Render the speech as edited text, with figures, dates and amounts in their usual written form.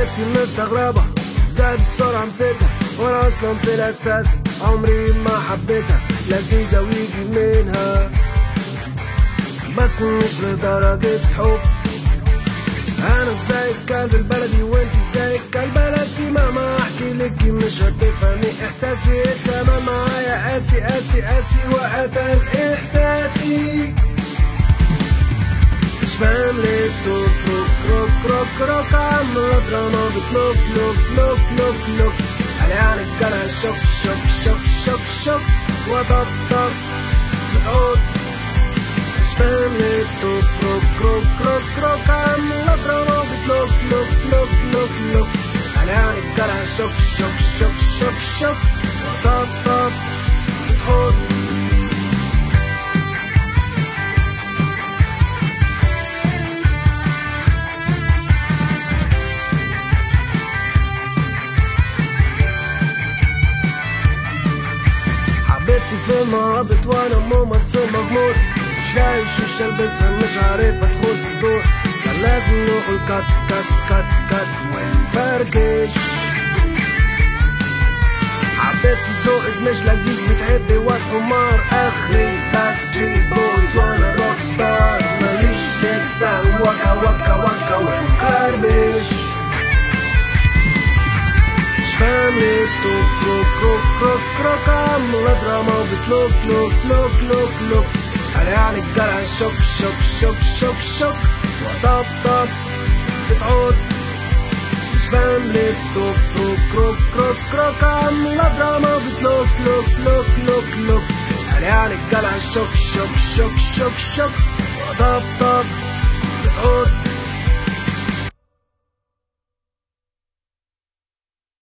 حبيبتي مستغربة ازاي بالسرعة مسكها وانا اصلا في الاساس عمري ما حبيتها، لذيذة ويجي منها بس مش لدرجة حب. انا زي الكلب البلدي وانتي زي الكلب الاسيمة، ما احكي لكي مش هتفهمي احساسي، الزمان معايا قاسي قاسي قاسي وقتل احساسي. مش فاهم ليه بتفرك روك روك روك عاملة دراما بتلوك لوك لوك لوك لوك قالي عن الجرح شوك شوك شوك شوك شوك وطبطب بتعود. مش فاهم ليه بتفرك روك روك روك عاملة دراما بتلوك لوك لوك لوك لوك قالي عن الجرح شوك شوك شوك شوك شوك وطبطب بتعود. حبيبتي في المهابط وانا ممثل مغمور، مش لاقي شيشة البسها مش عارف ادخل في الدور، كان لازم نقول كات كات كات كات ونفركش. حبيبتي ذوقك مش لذيذ بتحبي واد حمار، اخري باك ستريت بويز وانا روك ستار، ماليش لسه وكا وكا وكا ونخربش. مش فاهم ليه بتفرك روك روك روك عاملة دراما وبتلوك لوك لوك لوك لوك قالي عن الجرح شوك شوك شوك شوك شوك وطبطب بتعود. مش فاهم ليه بتفرك روك روك روك عاملة دراما وبتلوك لوك لوك لوك لوك قالي عن الجرح شوك شوك شوك شوك شوك وطبطب بتعود.